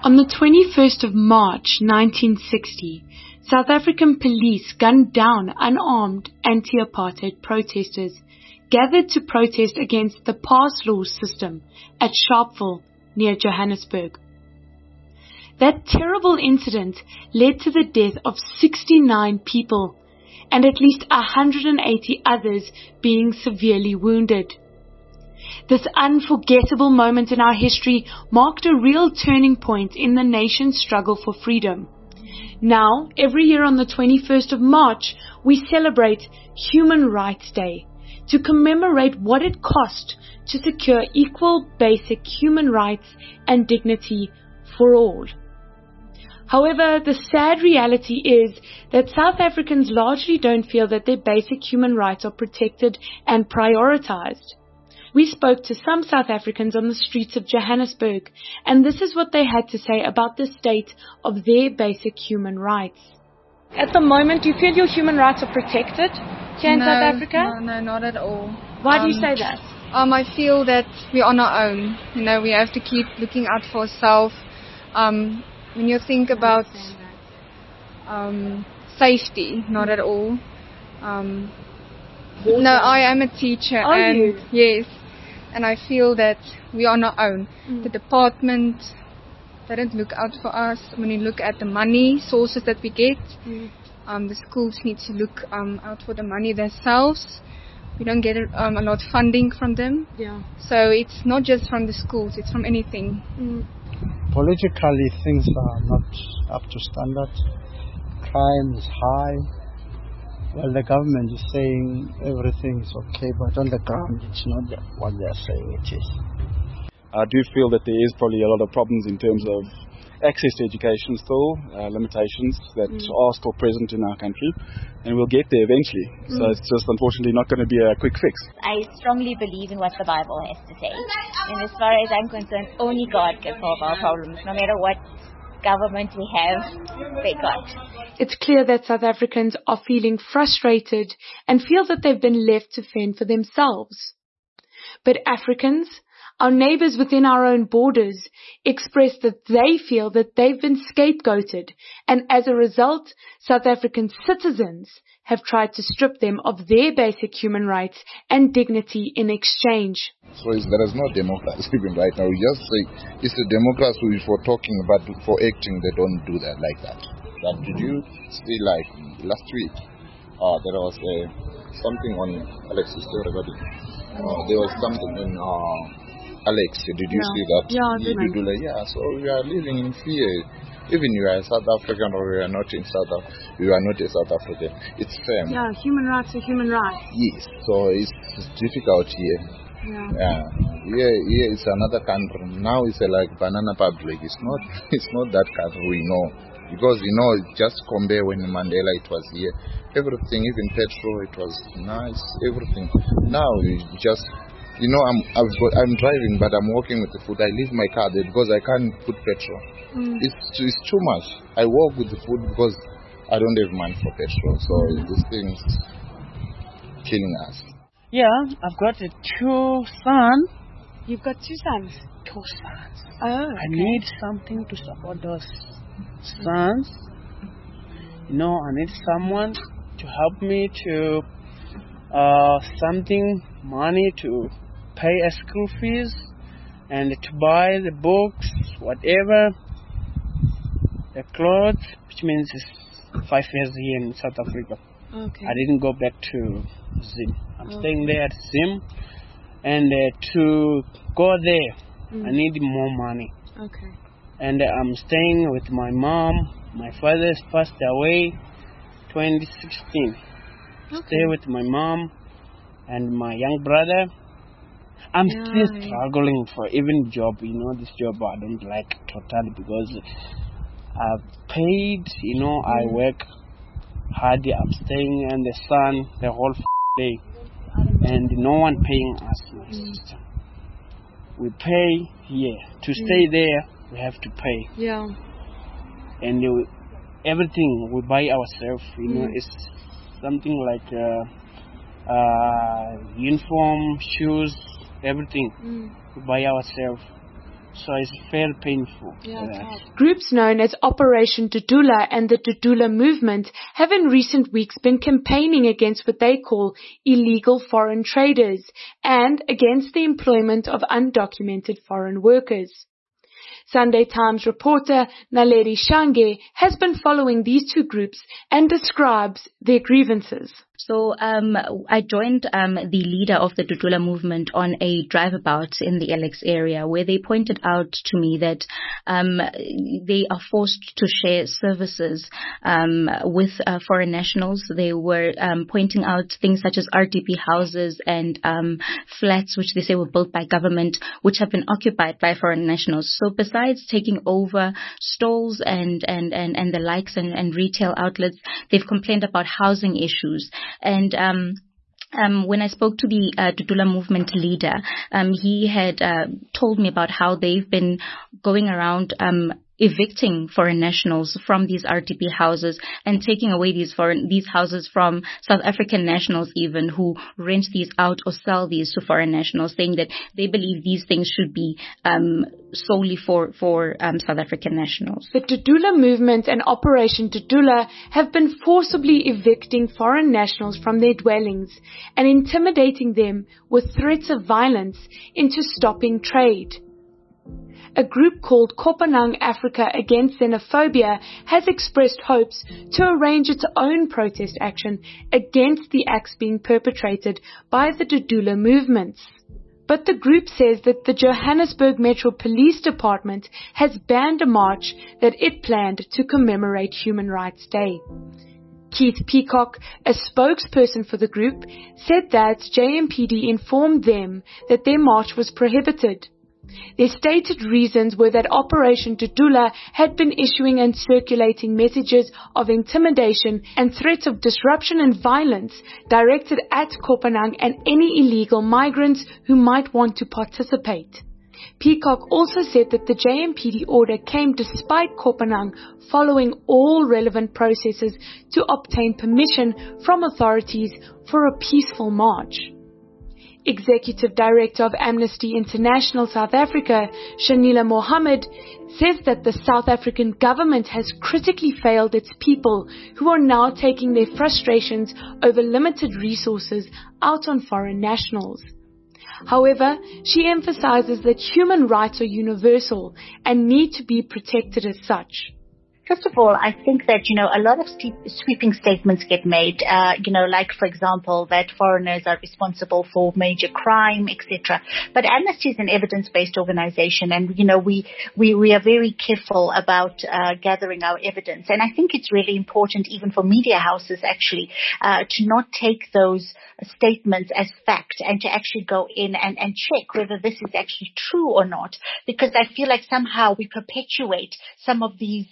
On the 21st of March 1960, South African police gunned down unarmed anti-apartheid protesters gathered to protest against the pass law system at Sharpeville near Johannesburg. That terrible incident led to the death of 69 people and at least 180 others being severely wounded. This unforgettable moment in our history marked a real turning point in the nation's struggle for freedom. Now, every year on the 21st of March, we celebrate Human Rights Day to commemorate what it cost to secure equal basic human rights and dignity for all. However, the sad reality is that South Africans largely don't feel that their basic human rights are protected and prioritized. We spoke to some South Africans on the streets of Johannesburg, and this is what they had to say about the state of their basic human rights. At the moment, do you feel your human rights are protected here in South Africa? No, not at all. Why do you say that? I feel that we're on our own. We have to keep looking out for ourselves. When you think about safety, not at all. No, I am a teacher. Are you? Yes. And I feel that we are on our own. The department didn't look out for us. When you look at the money sources that we get, the schools need to look out for the money themselves. We don't get a lot of funding from them. Yeah. So it's not just from the schools, it's from anything. Politically, things are not up to standard. Crime is high. Well, the government is saying everything is okay, but on the ground it's not what they are saying it is. I do feel that there is probably a lot of problems in terms of access to education still, limitations that are still present in our country, and we'll get there eventually. So it's just unfortunately not going to be a quick fix. I strongly believe in what the Bible has to say. And as far as I'm concerned, only God can solve our problems, no matter what government we have, they can't. It's clear that South Africans are feeling frustrated and feel that they've been left to fend for themselves. But Africans, our neighbors within our own borders, express that they feel that they've been scapegoated, and as a result, South African citizens have tried to strip them of their basic human rights and dignity in exchange. So there is no democracy even right now. We just say it's the democracy for talking, but for acting they don't do that like that. But did you see like last week there was something on Alexis there was something in Alex, did you see that? Yeah, so we are living in fear. Even you are a South African or you are not in you are not a South African. It's fair. Yeah, human rights are human rights. Yes, so it's difficult here. Yeah, it's another country. Now it's like banana public. It's not that country we know. Because just compare when Mandela it was here. Everything, even petrol, it was nice, everything. Now just I'm driving, but I'm walking with the food. I leave my car there because I can't put petrol. It's too much. I walk with the food because I don't have money for petrol. So this thing's killing us. Yeah, I've got 2 sons. You've got 2 sons? 2 sons. Oh, okay. I need something to support those sons. I need someone to help me to money to pay a school fees and to buy the books, whatever, the clothes, which means it's 5 years here in South Africa. Okay. I didn't go back to Zim. I'm staying there at Zim, and to go there, I need more money. Okay. And I'm staying with my mom. My father passed away 2016. Stay with my mom and my young brother. I'm still struggling for even job. This job I don't like totally because I've paid, I work hard. I'm staying in the sun the whole day and no one paying us, my sister. We pay here. To stay there, we have to pay. Yeah. And everything we buy ourselves, it's something like uniform, shoes, everything we buy ourselves. So it's very painful. Groups known as Operation Dudula and the Dudula Movement have in recent weeks been campaigning against what they call illegal foreign traders and against the employment of undocumented foreign workers. Sunday Times reporter Naledi Shange has been following these two groups and describes their grievances. So I joined the leader of the Dudula movement on a drive-about in the LX area where they pointed out to me that they are forced to share services with foreign nationals. They were pointing out things such as RDP houses and flats which they say were built by government which have been occupied by foreign nationals. So besides taking over stalls and the likes and retail outlets, they've complained about housing issues. And when I spoke to the Dudula movement leader, he had told me about how they've been going around evicting foreign nationals from these RTP houses and taking away these houses from South African nationals even who rent these out or sell these to foreign nationals, saying that they believe these things should be solely for South African nationals. The Dudula movement and Operation Dudula have been forcibly evicting foreign nationals from their dwellings and intimidating them with threats of violence into stopping trade. A group called Kopanang Africa Against Xenophobia has expressed hopes to arrange its own protest action against the acts being perpetrated by the Dudula movements. But the group says that the Johannesburg Metro Police Department has banned a march that it planned to commemorate Human Rights Day. Keith Peacock, a spokesperson for the group, said that JMPD informed them that their march was prohibited. Their stated reasons were that Operation Dudula had been issuing and circulating messages of intimidation and threats of disruption and violence directed at Kopanang and any illegal migrants who might want to participate. Peacock also said that the JMPD order came despite Kopanang following all relevant processes to obtain permission from authorities for a peaceful march. Executive Director of Amnesty International South Africa, Shanila Mohammed, says that the South African government has critically failed its people who are now taking their frustrations over limited resources out on foreign nationals. However, she emphasizes that human rights are universal and need to be protected as such. First of all, I think that, a lot of sweeping statements get made, like, for example, that foreigners are responsible for major crime, etc. But Amnesty is an evidence-based organization, and, we are very careful about gathering our evidence. And I think it's really important, even for media houses, actually, to not take those statements as fact and to actually go in and check whether this is actually true or not. Because I feel like somehow we perpetuate some of these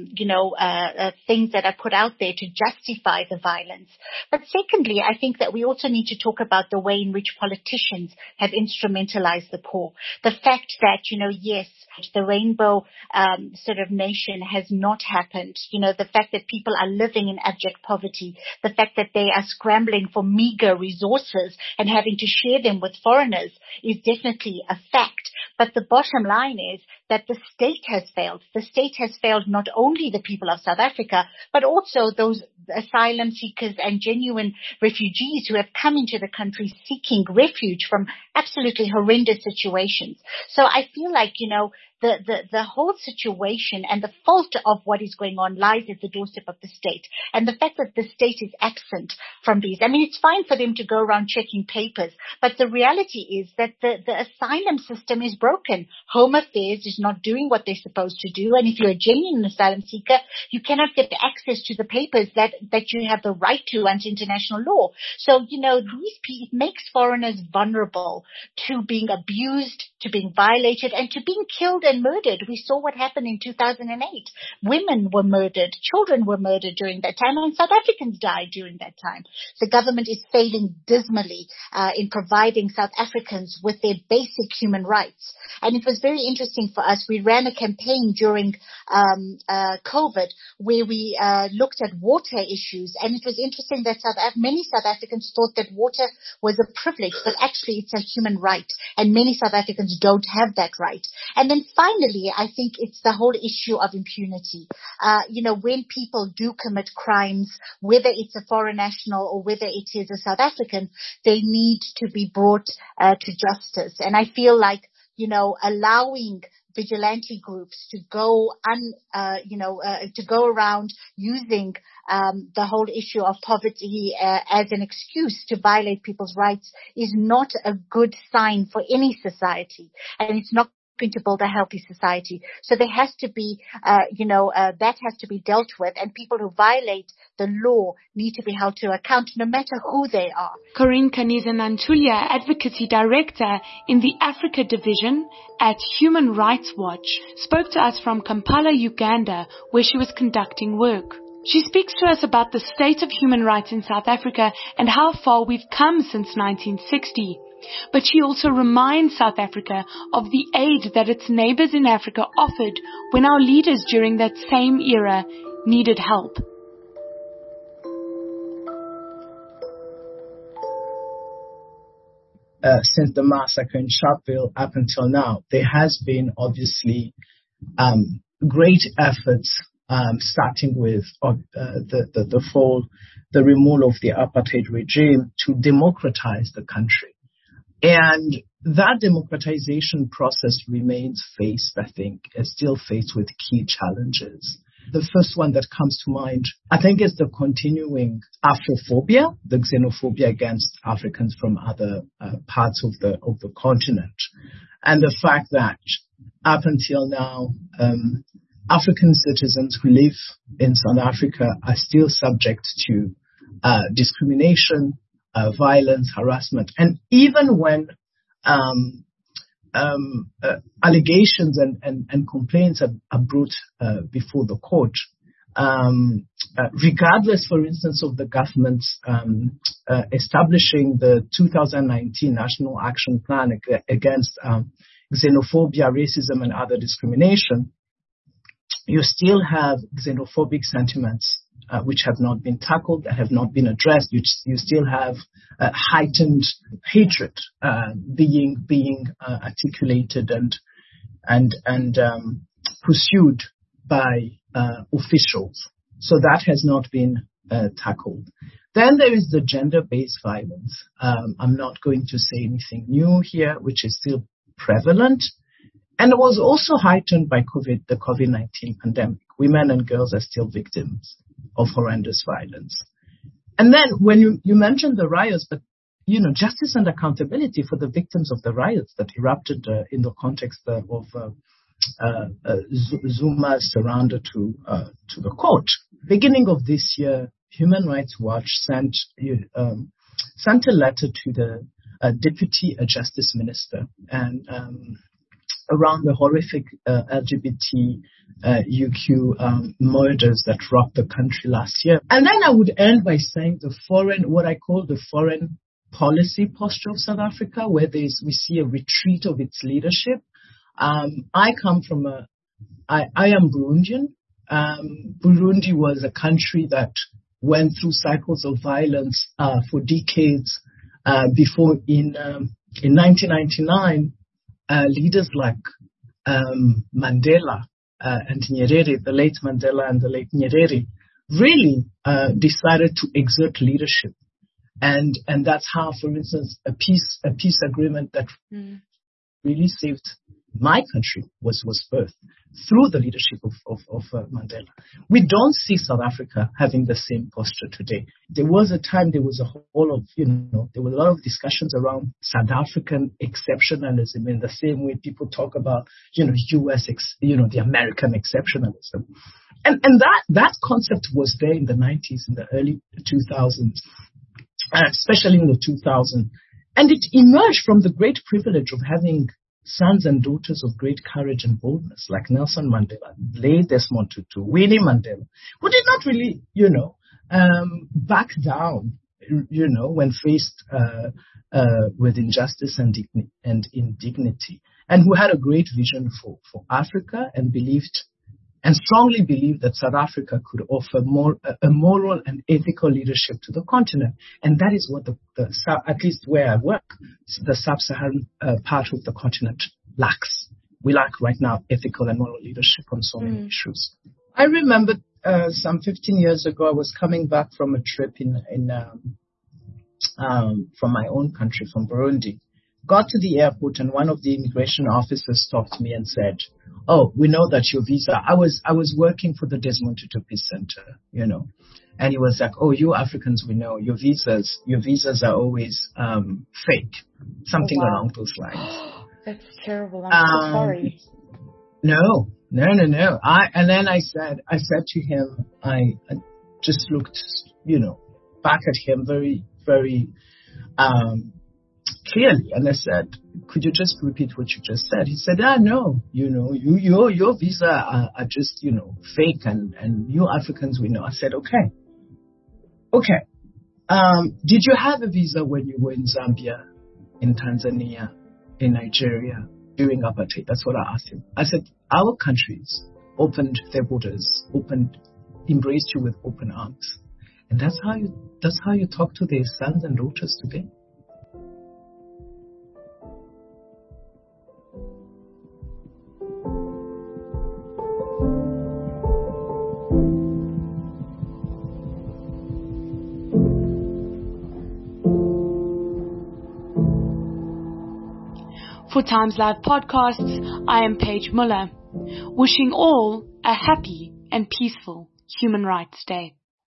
things that are put out there to justify the violence. But secondly, I think that we also need to talk about the way in which politicians have instrumentalized the poor. The fact that, yes, the rainbow sort of nation has not happened. The fact that people are living in abject poverty, the fact that they are scrambling for meager resources and having to share them with foreigners is definitely a fact. But the bottom line is that the state has failed. The state has failed not only the people of South Africa, but also those asylum seekers and genuine refugees who have come into the country seeking refuge from absolutely horrendous situations. So I feel like, the whole situation and the fault of what is going on lies at the doorstep of the state. And the fact that the state is absent from these, it's fine for them to go around checking papers, but the reality is that the asylum system is broken. Home Affairs is not doing what they're supposed to do. And if you're a genuine asylum seeker, you cannot get access to the papers that you have the right to under international law. So, it makes foreigners vulnerable to being abused, to being violated, and to being killed and murdered. We saw what happened in 2008. Women were murdered, children were murdered during that time, and South Africans died during that time. The government is failing dismally in providing South Africans with their basic human rights. And it was very interesting for us. We ran a campaign during COVID where we looked at water issues, and it was interesting that many South Africans thought that water was a privilege, but actually it's a human right, and many South Africans don't have that right. And then finally, I think it's the whole issue of impunity. When people do commit crimes, whether it's a foreign national or whether it is a South African, they need to be brought to justice. And I feel like, allowing vigilante groups to go around using the whole issue of poverty as an excuse to violate people's rights is not a good sign for any society, and it's not going to build a healthy society. So there has to be, that has to be dealt with, and people who violate the law need to be held to account, no matter who they are. Corinne Kaniza-Nantulia, Advocacy Director in the Africa Division at Human Rights Watch, spoke to us from Kampala, Uganda, where she was conducting work. She speaks to us about the state of human rights in South Africa and how far we've come since 1960. But she also reminds South Africa of the aid that its neighbors in Africa offered when our leaders during that same era needed help. Since the massacre in Sharpeville up until now, there has been obviously great efforts, starting with the removal of the apartheid regime to democratize the country. And that democratization process remains still faced with key challenges. The first one that comes to mind, I think, is the continuing Afrophobia, the xenophobia against Africans from other parts of the continent. And the fact that up until now, African citizens who live in South Africa are still subject to discrimination, violence, harassment, and even when allegations and complaints are brought before the court, regardless, for instance, of the government's establishing the 2019 National Action Plan against xenophobia, racism, and other discrimination, you still have xenophobic sentiments which have not been tackled, that have not been addressed. You still have heightened hatred being articulated and pursued by officials. So that has not been tackled. Then there is the gender-based violence. I'm not going to say anything new here, which is still prevalent. And it was also heightened by the COVID-19 pandemic. Women and girls are still victims of horrendous violence. And then when you mentioned the riots, but, justice and accountability for the victims of the riots that erupted in the context of Zuma's surrender to the court. Beginning of this year, Human Rights Watch sent a letter to the Deputy Justice Minister and around the horrific LGBT murders that rocked the country last year. And then I would end by saying what I call the foreign policy posture of South Africa, where we see a retreat of its leadership. I come from I am Burundian. Burundi was a country that went through cycles of violence for decades before in 1999, leaders like Mandela and Nyerere, the late Mandela and the late Nyerere, really decided to exert leadership. And that's how, for instance, a peace agreement that really saved my country was birthed through the leadership of Mandela. We don't see South Africa having the same posture today. There was a time, there was a lot of discussions around South African exceptionalism in the same way people talk about, US, the American exceptionalism. And that concept was there in the 90s, in the early 2000s, especially in the 2000s. And it emerged from the great privilege of having sons and daughters of great courage and boldness, like Nelson Mandela, Lady Desmond Tutu, Winnie Mandela, who did not really, back down, when faced with injustice and indignity, and who had a great vision for Africa and believed and strongly believed that South Africa could offer a moral and ethical leadership to the continent. And that is what at least where I work, the sub-Saharan part of the continent lacks. We lack right now ethical and moral leadership on so many issues. I remember some 15 years ago, I was coming back from a trip from my own country, from Burundi. Got to the airport, and one of the immigration officers stopped me and said, "Oh, we know that your visa." I was working for the Desmond Tutu Peace Center, and he was like, "Oh, you Africans, we know your visas are always fake," something along those lines. That's terrible. I'm so sorry. No. And then I said to him, I just looked, back at him very, very clearly, and I said, "Could you just repeat what you just said?" He said, "No, your visa are just, fake, and you Africans, we know." I said, "Okay. Did you have a visa when you were in Zambia, in Tanzania, in Nigeria, during apartheid?" That's what I asked him. I said, "Our countries opened their borders, embraced you with open arms, and that's how you talk to their sons and daughters today." For Times Live Podcasts, I am Paige Muller, wishing all a happy and peaceful Human Rights Day.